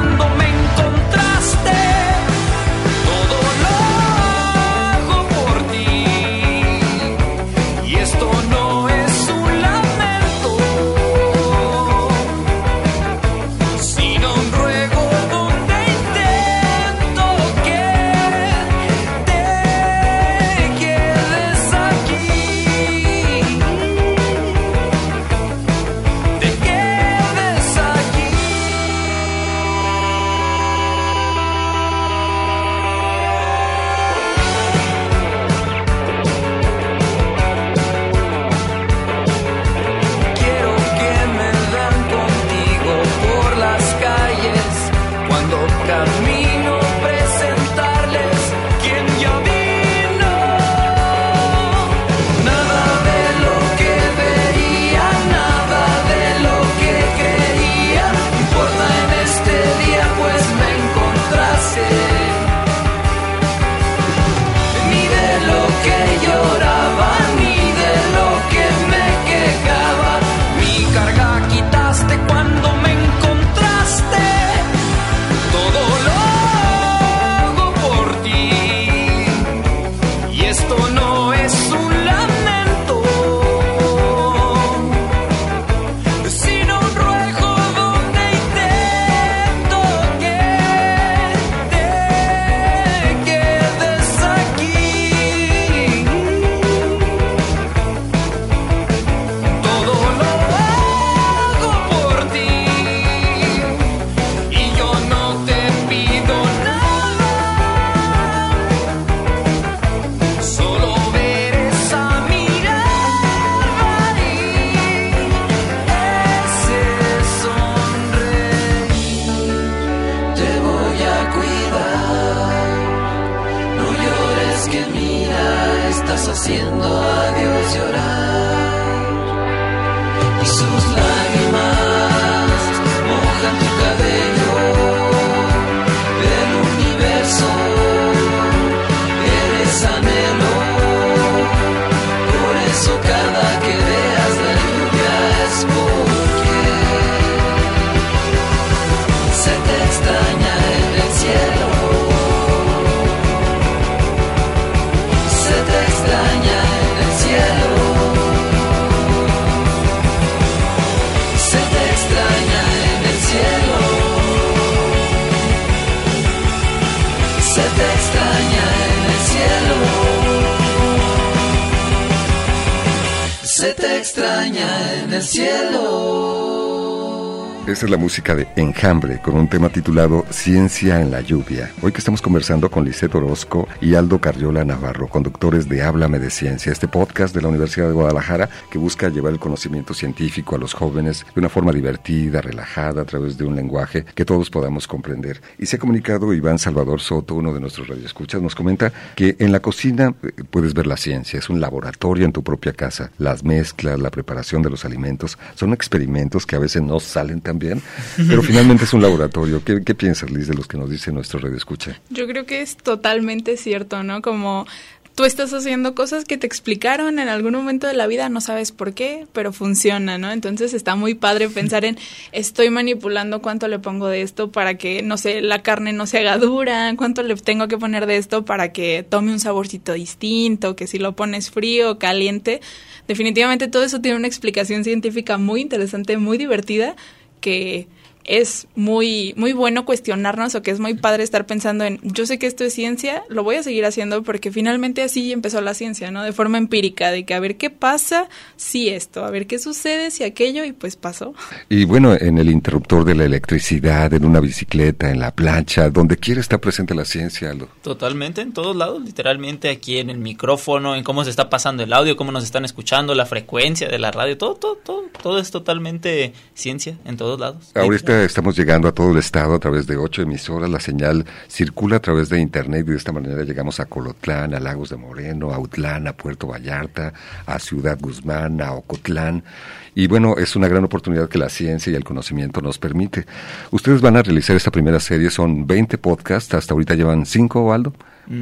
se te extraña en el cielo. Esa es la música de Enjambre, con un tema titulado Ciencia en la Lluvia. Hoy que estamos conversando con Lisette Orozco y Aldo Carriola Navarro, conductores de Háblame de Ciencia, este podcast de la Universidad de Guadalajara que busca llevar el conocimiento científico a los jóvenes de una forma divertida, relajada, a través de un lenguaje que todos podamos comprender. Y se ha comunicado Iván Salvador Soto, uno de nuestros radioescuchas, nos comenta que en la cocina puedes ver la ciencia, es un laboratorio en tu propia casa. Las mezclas, la preparación de los alimentos, son experimentos que a veces no salen tan bien, pero finalmente es un laboratorio. ¿Qué piensas, Liz, de los que nos dice nuestro radioescucha? Yo creo que es totalmente cierto, ¿no? Como tú estás haciendo cosas que te explicaron en algún momento de la vida, no sabes por qué, pero funciona, ¿no? Entonces está muy padre pensar en, estoy manipulando cuánto le pongo de esto para que, no sé, la carne no se haga dura, cuánto le tengo que poner de esto para que tome un saborcito distinto, que si lo pones frío, caliente. Definitivamente todo eso tiene una explicación científica muy interesante, muy divertida, que es muy bueno cuestionarnos, o que es muy padre estar pensando en, yo sé que esto es ciencia, lo voy a seguir haciendo, porque finalmente así empezó la ciencia, ¿no? De forma empírica, de que a ver qué pasa si esto, a ver qué sucede si aquello, y pues pasó. Y bueno, en el interruptor de la electricidad, en una bicicleta, en la plancha, donde quiera está presente la ciencia, Aldo. Totalmente, en todos lados, literalmente aquí en el micrófono, en cómo se está pasando el audio, cómo nos están escuchando, la frecuencia de la radio, todo es totalmente ciencia en todos lados. Ahorita estamos llegando a todo el estado a través de 8 emisoras, la señal circula a través de internet y de esta manera llegamos a Colotlán, a Lagos de Moreno, a Autlán, a Puerto Vallarta, a Ciudad Guzmán, a Ocotlán. Y bueno, es una gran oportunidad que la ciencia y el conocimiento nos permite. Ustedes van a realizar esta primera serie, son 20 podcasts, hasta ahorita llevan 5, Aldo.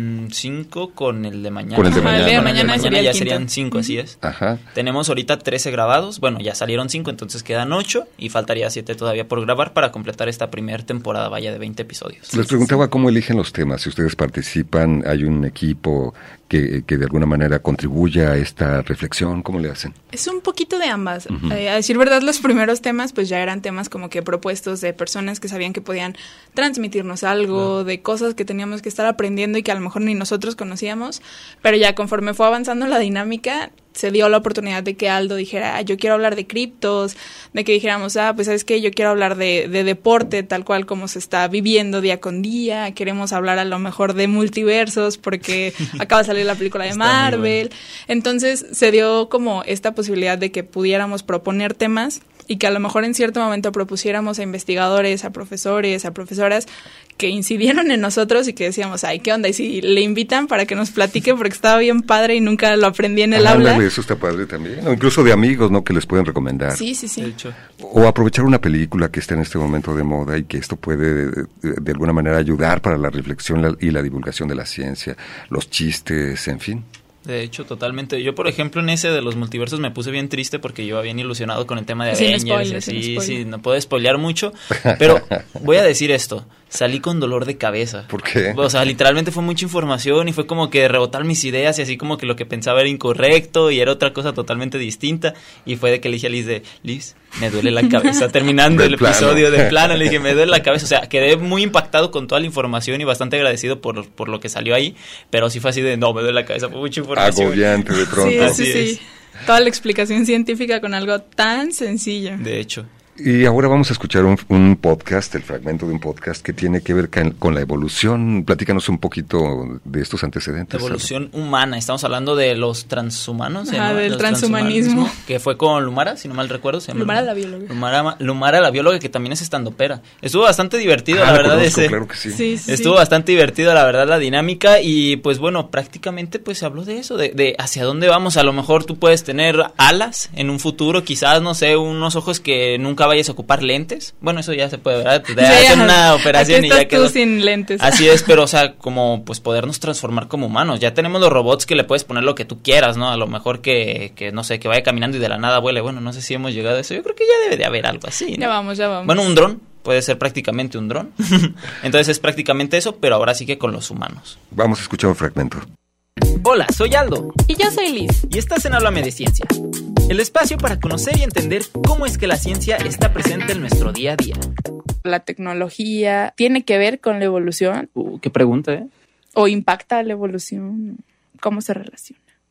5 con el de mañana. Con el de mañana. El de mañana ya serían 5, así es. Ajá. Tenemos ahorita 13 grabados, bueno, ya salieron 5, entonces quedan 8 y faltaría 7 todavía por grabar para completar esta primera temporada, vaya, de 20 episodios. Les preguntaba cómo eligen los temas, si ustedes participan, hay un equipo que de alguna manera contribuye a esta reflexión, ¿cómo le hacen? Es un poquito de ambas. A decir verdad, los primeros temas pues ya eran temas como que propuestos de personas que sabían que podían transmitirnos algo, de cosas que teníamos que estar aprendiendo y que a lo mejor ni nosotros conocíamos, pero ya conforme fue avanzando la dinámica, se dio la oportunidad de que Aldo dijera, yo quiero hablar de criptos, de que dijéramos, pues ¿sabes qué? Yo quiero hablar de deporte, tal cual como se está viviendo día con día, queremos hablar a lo mejor de multiversos, porque acaba de salir la película de Marvel. Entonces se dio como esta posibilidad de que pudiéramos proponer temas y que a lo mejor en cierto momento propusiéramos a investigadores, a profesores, a profesoras que incidieron en nosotros y que decíamos, ay, ¿qué onda? Y si le invitan para que nos platique, porque estaba bien padre y nunca lo aprendí en el aula. Eso está padre también, o incluso de amigos, ¿no? Que les pueden recomendar. Sí. De hecho. O aprovechar una película que está en este momento de moda y que esto puede de alguna manera ayudar para la reflexión y la divulgación de la ciencia, los chistes, en fin. De hecho, totalmente. Yo, por ejemplo, en ese de los multiversos me puse bien triste porque yo iba bien ilusionado con el tema de Avengers. Sí, no puedo spoilear mucho, pero voy a decir esto. Salí con dolor de cabeza. ¿Por qué? O sea, literalmente fue mucha información y fue como que rebotar mis ideas y así como que lo que pensaba era incorrecto y era otra cosa totalmente distinta. Y fue de que le dije a Liz, me duele la cabeza. Terminando el episodio de plano, le dije, me duele la cabeza. O sea, quedé muy impactado con toda la información y bastante agradecido por lo que salió ahí. Pero sí fue así de, no, me duele la cabeza, fue mucha información. Agobiante de pronto. Sí. Toda la explicación científica con algo tan sencillo. De hecho. Y ahora vamos a escuchar un podcast, el fragmento de un podcast que tiene que ver con la evolución. Platícanos un poquito de estos antecedentes. Evolución humana, estamos hablando de los transhumanos. Del transhumanismo. Que fue con Lumara, si no mal recuerdo. Lumara la bióloga. Lumara la bióloga, que también es estandopera. Estuvo bastante divertido, la verdad. Claro que sí. Estuvo bastante divertido, la verdad, la dinámica. Y pues bueno, prácticamente pues se habló de eso, de hacia dónde vamos. A lo mejor tú puedes tener alas en un futuro, quizás, no sé, unos ojos que nunca vayas a ocupar lentes. Bueno, eso ya se puede, ¿verdad? Te hacen una operación y ya quedó. Tú sin lentes. Así es, pero o sea, como pues podernos transformar como humanos. Ya tenemos los robots que le puedes poner lo que tú quieras, ¿no? A lo mejor que no sé, que vaya caminando y de la nada vuele. Bueno, no sé si hemos llegado a eso. Yo creo que ya debe de haber algo así, ¿no? Ya vamos. Bueno, un dron. Puede ser prácticamente un dron. Entonces es prácticamente eso, pero ahora sí que con los humanos. Vamos a escuchar un fragmento. Hola, soy Aldo. Y yo soy Liz. Y estás en Háblame de Ciencia. El espacio para conocer y entender cómo es que la ciencia está presente en nuestro día a día. La tecnología tiene que ver con la evolución. Qué pregunta, ¿eh? ¿O impacta la evolución? ¿Cómo se relaciona?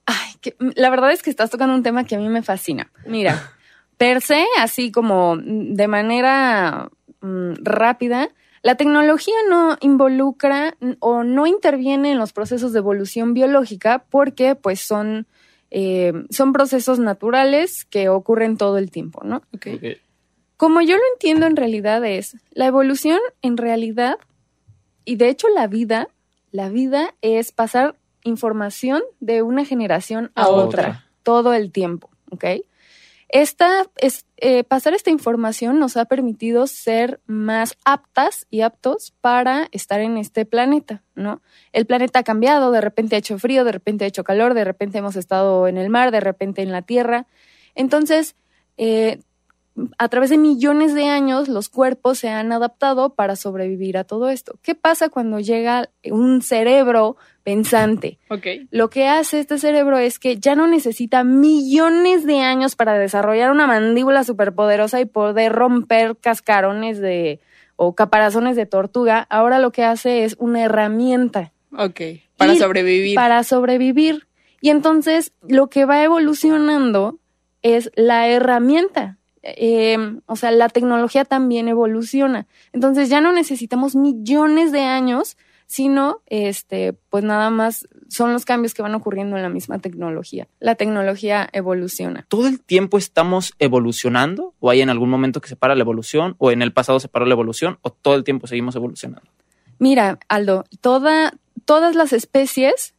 La verdad es que estás tocando un tema que a mí me fascina. Mira, per se, así como de manera rápida, la tecnología no involucra o no interviene en los procesos de evolución biológica porque pues son procesos naturales que ocurren todo el tiempo, ¿no? Okay. Como yo lo entiendo en realidad es, la evolución en realidad, y de hecho la vida es pasar información de una generación a otra todo el tiempo, ¿ok? Pasar esta información nos ha permitido ser más aptas y aptos para estar en este planeta, ¿no? El planeta ha cambiado, de repente ha hecho frío, de repente ha hecho calor, de repente hemos estado en el mar, de repente en la tierra. Entonces, a través de millones de años, los cuerpos se han adaptado para sobrevivir a todo esto. ¿Qué pasa cuando llega un cerebro pensante? Okay. Lo que hace este cerebro es que ya no necesita millones de años para desarrollar una mandíbula superpoderosa y poder romper cascarones o caparazones de tortuga. Ahora lo que hace es una herramienta. Okay. Para sobrevivir. Para sobrevivir. Y entonces lo que va evolucionando es la herramienta. O sea, la tecnología también evoluciona. Entonces ya no necesitamos millones de años, sino pues nada más son los cambios que van ocurriendo en la misma tecnología. La tecnología evoluciona. ¿Todo el tiempo estamos evolucionando? ¿O hay en algún momento que se para la evolución? ¿O en el pasado se paró la evolución? ¿O todo el tiempo seguimos evolucionando? Mira, Aldo, todas las especies...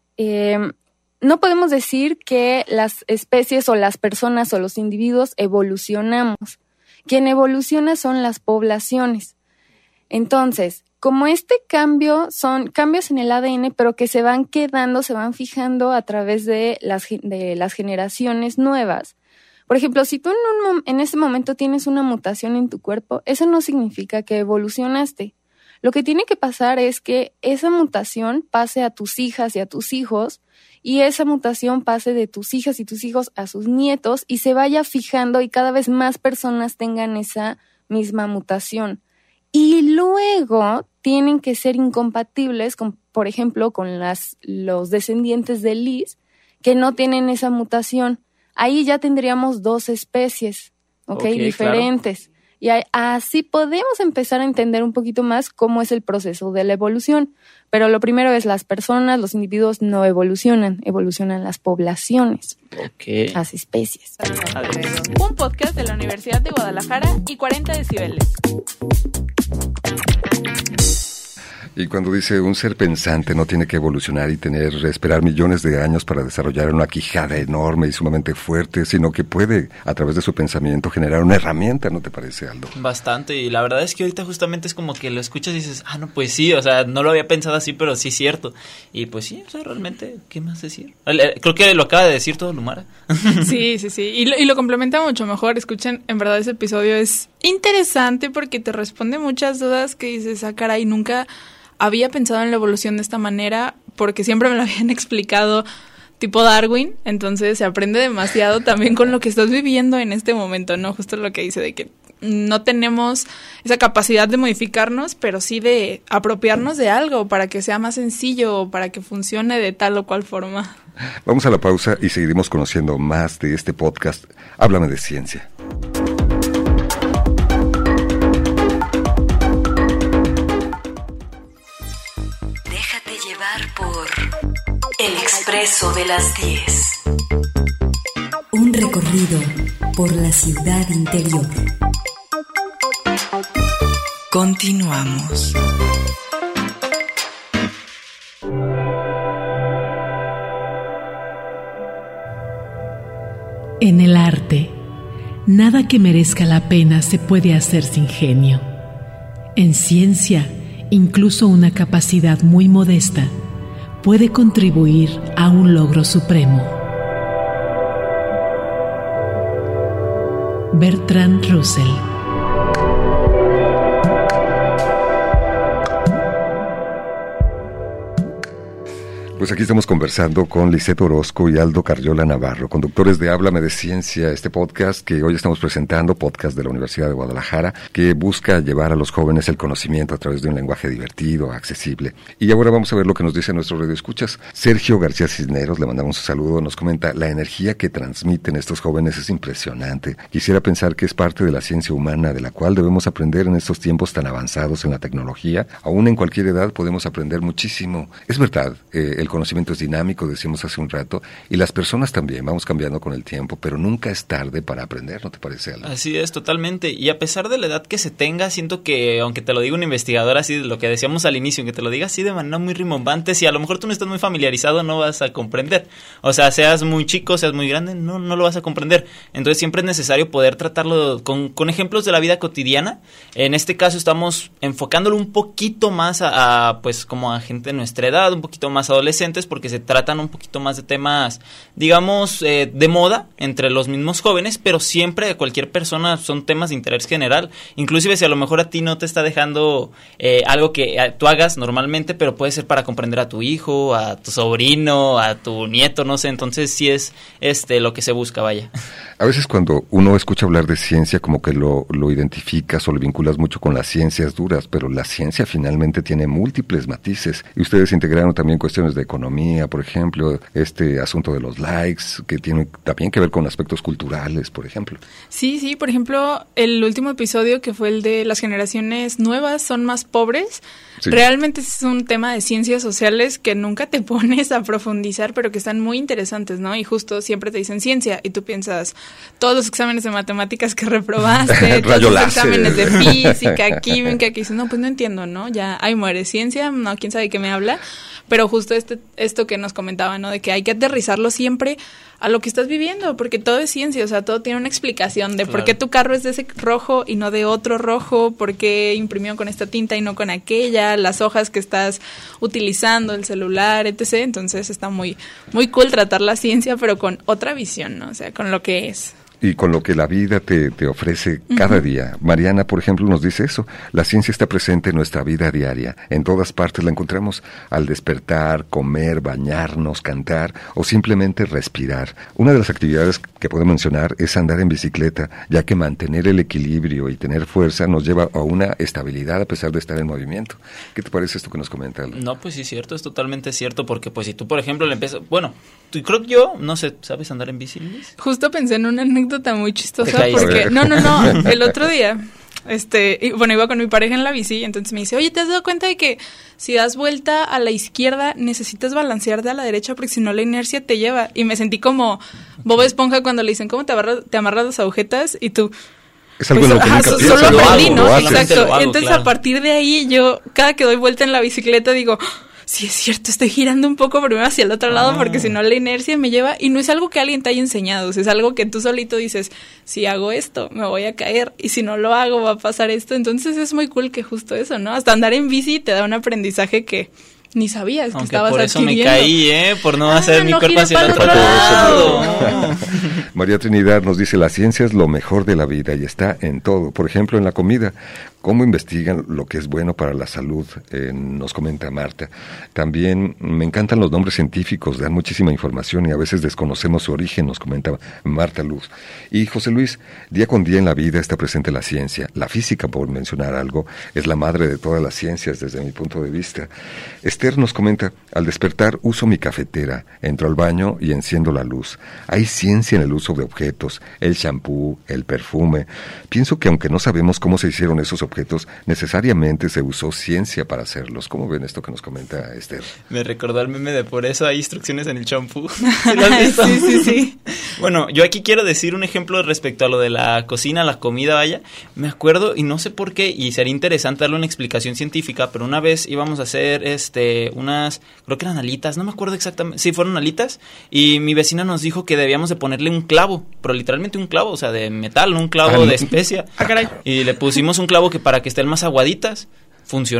no podemos decir que las especies o las personas o los individuos evolucionamos. Quien evoluciona son las poblaciones. Entonces, como este cambio son cambios en el ADN, pero que se van quedando, se van fijando a través de las generaciones nuevas. Por ejemplo, si tú en ese momento tienes una mutación en tu cuerpo, eso no significa que evolucionaste. Lo que tiene que pasar es que esa mutación pase a tus hijas y a tus hijos, y esa mutación pase de tus hijas y tus hijos a sus nietos y se vaya fijando y cada vez más personas tengan esa misma mutación. Y luego tienen que ser incompatibles, por ejemplo, con los descendientes de Liz que no tienen esa mutación. Ahí ya tendríamos dos especies, diferentes. Claro. Y así podemos empezar a entender un poquito más cómo es el proceso de la evolución. Pero lo primero es las personas, los individuos no evolucionan las poblaciones, las especies. Un podcast de la Universidad de Guadalajara y 40 decibeles. Y cuando dice un ser pensante no tiene que evolucionar y esperar millones de años para desarrollar una quijada enorme y sumamente fuerte, sino que puede, a través de su pensamiento, generar una herramienta, ¿no te parece, Aldo? Bastante, y la verdad es que ahorita justamente es como que lo escuchas y dices, no, pues sí, o sea, no lo había pensado así, pero sí es cierto. Y pues sí, o sea, realmente, ¿qué más decir? Creo que lo acaba de decir todo Lumara. Sí. Y lo complementa mucho mejor. Escuchen, en verdad ese episodio es interesante porque te responde muchas dudas que dices, caray, nunca había pensado en la evolución de esta manera porque siempre me lo habían explicado tipo Darwin, entonces se aprende demasiado también con lo que estás viviendo en este momento, ¿no? Justo lo que dice de que no tenemos esa capacidad de modificarnos, pero sí de apropiarnos de algo para que sea más sencillo, para que funcione de tal o cual forma. Vamos a la pausa y seguiremos conociendo más de este podcast. Háblame de ciencia. Por El Expreso de las 10. Un recorrido por la ciudad interior. Continuamos. En el arte, nada que merezca la pena se puede hacer sin genio. En ciencia, incluso una capacidad muy modesta puede contribuir a un logro supremo. Bertrand Russell. Pues aquí estamos conversando con Lisette Orozco y Aldo Carriola Navarro, conductores de Háblame de Ciencia, este podcast que hoy estamos presentando, podcast de la Universidad de Guadalajara, que busca llevar a los jóvenes el conocimiento a través de un lenguaje divertido, accesible. Y ahora vamos a ver lo que nos dice nuestro radioescuchas. Sergio García Cisneros, le mandamos un saludo, nos comenta: la energía que transmiten estos jóvenes es impresionante. Quisiera pensar que es parte de la ciencia humana, de la cual debemos aprender en estos tiempos tan avanzados en la tecnología. Aún en cualquier edad podemos aprender muchísimo. Es verdad, el conocimiento es dinámico, decíamos hace un rato, y las personas también, vamos cambiando con el tiempo, pero nunca es tarde para aprender, ¿no te parece, Aldo? Así es, totalmente, y a pesar de la edad que se tenga, siento que, aunque te lo diga un investigador así, de lo que decíamos al inicio, que te lo diga así de manera muy rimbombante, si a lo mejor tú no estás muy familiarizado, no vas a comprender, o sea, seas muy chico, seas muy grande, no lo vas a comprender, entonces siempre es necesario poder tratarlo con ejemplos de la vida cotidiana. En este caso estamos enfocándolo un poquito más a pues como a gente de nuestra edad, un poquito más adolescentes, porque se tratan un poquito más de temas, digamos, de moda entre los mismos jóvenes, pero siempre de cualquier persona son temas de interés general. Inclusive si a lo mejor a ti no te está dejando algo que tú hagas normalmente, pero puede ser para comprender a tu hijo, a tu sobrino, a tu nieto, no sé. Entonces sí es lo que se busca, vaya. A veces cuando uno escucha hablar de ciencia, como que lo identificas o lo vinculas mucho con las ciencias duras, pero la ciencia finalmente tiene múltiples matices. Y ustedes integraron también cuestiones de economía, por ejemplo, este asunto de los likes, que tiene también que ver con aspectos culturales, por ejemplo. Sí, por ejemplo, el último episodio, que fue el de las generaciones nuevas son más pobres, sí. Realmente es un tema de ciencias sociales que nunca te pones a profundizar, pero que están muy interesantes, ¿no? Y justo siempre te dicen ciencia, y tú piensas, todos los exámenes de matemáticas que reprobaste, todos los exámenes de física, química, que dices, no, pues no entiendo, ¿no? Ya, ahí muere ciencia, no, quién sabe de qué me habla. Pero justo esto que nos comentaba, ¿no? De que hay que aterrizarlo siempre a lo que estás viviendo, porque todo es ciencia, o sea, todo tiene una explicación de por qué tu carro es de ese rojo y no de otro rojo, por qué imprimió con esta tinta y no con aquella, las hojas que estás utilizando, el celular, etc. Entonces está muy, muy cool tratar la ciencia, pero con otra visión, ¿no? O sea, con lo que es. Y con lo que la vida te ofrece cada día. Mariana, por ejemplo, nos dice eso. La ciencia está presente en nuestra vida diaria. En todas partes la encontramos al despertar, comer, bañarnos, cantar o simplemente respirar. Una de las actividades que puedo mencionar es andar en bicicleta, ya que mantener el equilibrio y tener fuerza nos lleva a una estabilidad a pesar de estar en movimiento. ¿Qué te parece esto que nos comenta? No, pues sí es cierto, es totalmente cierto, porque pues si tú, por ejemplo, le empiezas... Bueno, creo que yo, no sé, ¿sabes andar en bici, Luis? Justo pensé en una anécdota muy chistosa porque no, el otro día iba con mi pareja en la bici, entonces me dice, oye, ¿te has dado cuenta de que si das vuelta a la izquierda necesitas balancearte a la derecha porque si no la inercia te lleva? Y me sentí como Bob Esponja cuando le dicen, ¿cómo te amarras las agujetas? Y tú... Es algo en lo que nunca piensas. Solo aprendí, ¿no? Exacto. Entonces a partir de ahí yo cada que doy vuelta en la bicicleta digo... Sí, es cierto, estoy girando un poco primero hacia el otro lado porque si no la inercia me lleva, y no es algo que alguien te haya enseñado, es algo que tú solito dices, si hago esto me voy a caer y si no lo hago va a pasar esto. Entonces es muy cool que justo eso, ¿no? Hasta andar en bici te da un aprendizaje que ni sabías que estabas por eso adquiriendo. Me caí, por no hacer mi cuerpo hacia el otro lado. María Trinidad nos dice, la ciencia es lo mejor de la vida y está en todo. Por ejemplo, en la comida. ¿Cómo investigan lo que es bueno para la salud? Nos comenta Marta. También me encantan los nombres científicos, dan muchísima información y a veces desconocemos su origen, nos comenta Marta Luz. Y José Luis, día con día en la vida está presente la ciencia. La física, por mencionar algo, es la madre de todas las ciencias desde mi punto de vista. Esther nos comenta, al despertar uso mi cafetera, entro al baño y enciendo la luz. Hay ciencia en el uso de objetos, el shampoo, el perfume. Pienso que aunque no sabemos cómo se hicieron esos objetos, necesariamente se usó ciencia para hacerlos. ¿Cómo ven esto que nos comenta Esther? Me recordó el meme de por eso hay instrucciones en el champú. ¿Lo has visto? Sí. Bueno, yo aquí quiero decir un ejemplo respecto a lo de la cocina, la comida, vaya. Me acuerdo, y no sé por qué, y sería interesante darle una explicación científica, pero una vez íbamos a hacer unas, creo que eran alitas, no me acuerdo exactamente, sí, fueron alitas, y mi vecina nos dijo que debíamos de ponerle un clavo, pero literalmente un clavo, o sea, de metal, no un clavo de especia. Ah, caray. Y le pusimos un clavo que para que estén más aguaditas, funcionó.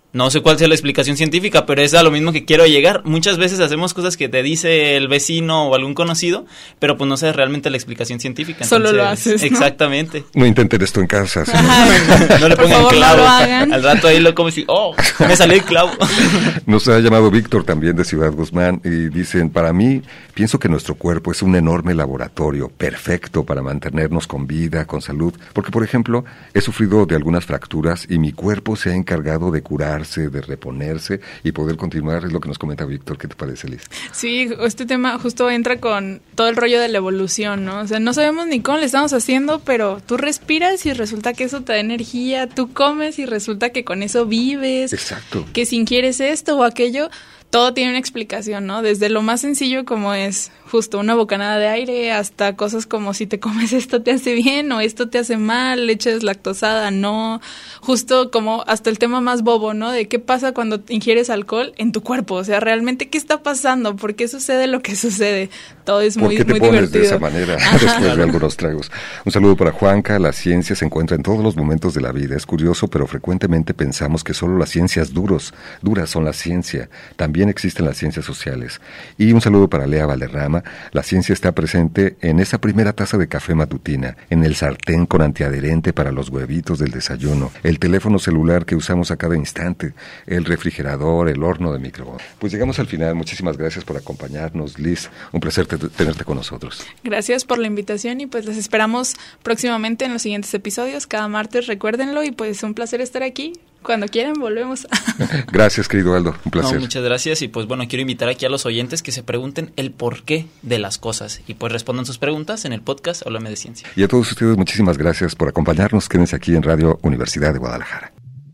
No sé cuál sea la explicación científica, pero es a lo mismo que quiero llegar. Muchas veces hacemos cosas que te dice el vecino o algún conocido, pero pues no sé realmente la explicación científica. Entonces, solo lo haces, ¿no? Exactamente. No intenten esto en casa. ¿Sí? No le pongan clavo. No lo hagan. Al rato ahí lo como si, me salió el clavo. Nos ha llamado Víctor también de Ciudad Guzmán y dicen, para mí, pienso que nuestro cuerpo es un enorme laboratorio perfecto para mantenernos con vida, con salud, porque por ejemplo, he sufrido de algunas fracturas y mi cuerpo se ha encargado de curar, de reponerse y poder continuar, es lo que nos comenta Víctor. ¿Qué te parece, Liz? Sí, este tema justo entra con todo el rollo de la evolución, ¿no? O sea, no sabemos ni cómo le estamos haciendo, pero tú respiras y resulta que eso te da energía, tú comes y resulta que con eso vives. Exacto. Que si ingieres esto o aquello, todo tiene una explicación, ¿no? Desde lo más sencillo como es justo una bocanada de aire hasta cosas como si te comes esto te hace bien o esto te hace mal, leche deslactosada, no. Justo como hasta el tema más bobo, ¿no? De qué pasa cuando ingieres alcohol en tu cuerpo. O sea, realmente, ¿qué está pasando? ¿Por qué sucede lo que sucede? Todo es muy, muy divertido. ¿Por qué te pones de esa manera después de algunos tragos? Un saludo para Juanca. La ciencia se encuentra en todos los momentos de la vida. Es curioso, pero frecuentemente pensamos que solo las ciencias duras son la ciencia. También existen las ciencias sociales. Y un saludo para Lea Valderrama. La ciencia está presente en esa primera taza de café matutina, en el sartén con antiadherente para los huevitos del desayuno, el teléfono celular que usamos a cada instante, el refrigerador, el horno de microondas. Pues llegamos al final. Muchísimas gracias por acompañarnos, Liz. Un placer tenerte con nosotros. Gracias por la invitación y pues les esperamos próximamente en los siguientes episodios. Cada martes, recuérdenlo, y pues un placer estar aquí. Cuando quieran volvemos. Gracias, querido Aldo, un placer. No, muchas gracias, y pues bueno, quiero invitar aquí a los oyentes que se pregunten el porqué de las cosas y pues respondan sus preguntas en el podcast Háblame de Ciencia. Y a todos ustedes muchísimas gracias por acompañarnos. Quédense aquí en Radio Universidad de Guadalajara.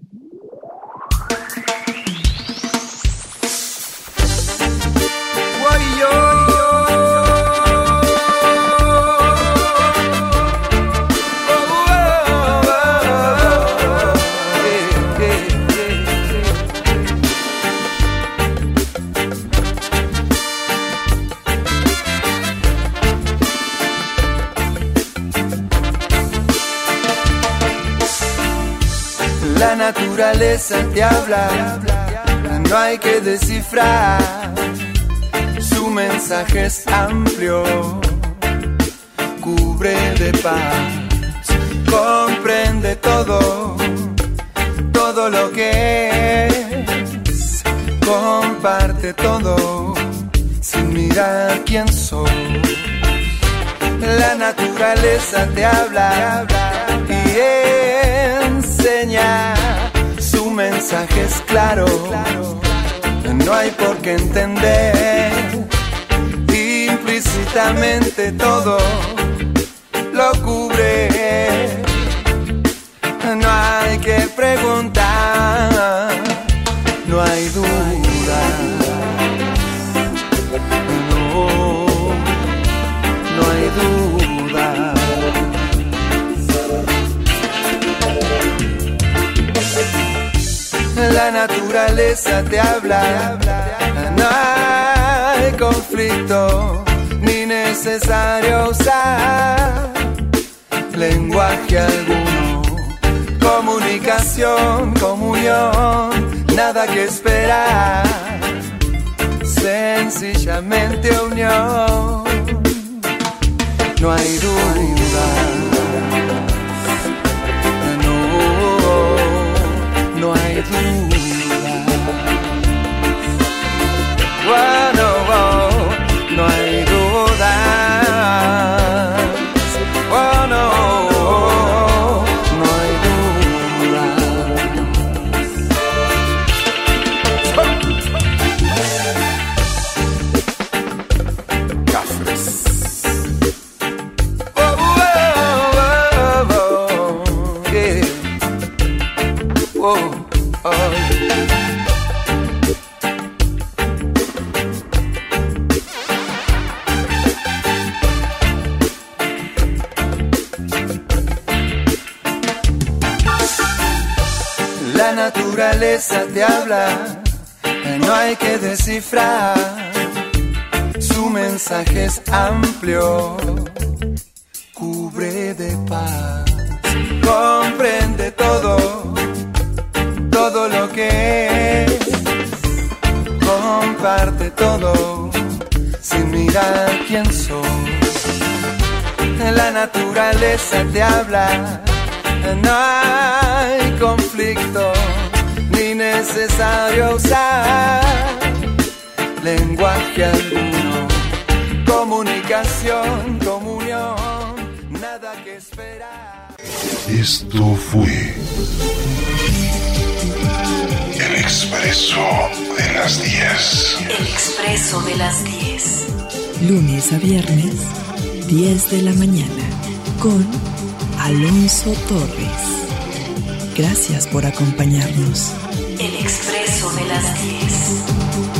La naturaleza te habla, no hay que descifrar. Su mensaje es amplio, cubre de paz, comprende todo, todo lo que es, comparte todo, sin mirar quién sos. La naturaleza te habla y enseña, su mensaje es claro, no hay por qué entender, implícitamente todo lo cubre, no hay que preguntar, no hay duda, no hay duda. La naturaleza te habla, no hay conflicto, ni necesario usar lenguaje alguno, comunicación, comunión, nada que esperar, sencillamente unión, no hay duda. No hay duda. Oh, no, no hay duda. Oh, no, no hay duda. Cafres. La naturaleza te habla, no hay que descifrar, su mensaje es amplio, cubre de paz, comprende todo, todo lo que es. Comparte todo sin mirar quién sos. La naturaleza te habla, no hay conflicto ni necesario usar lenguaje alguno. Comunicación, comunión, nada que esperar. Esto fue El Expreso de las 10. El Expreso de las 10. Lunes a viernes, 10 de la mañana, con Alonso Torres. Gracias por acompañarnos. El Expreso de las 10.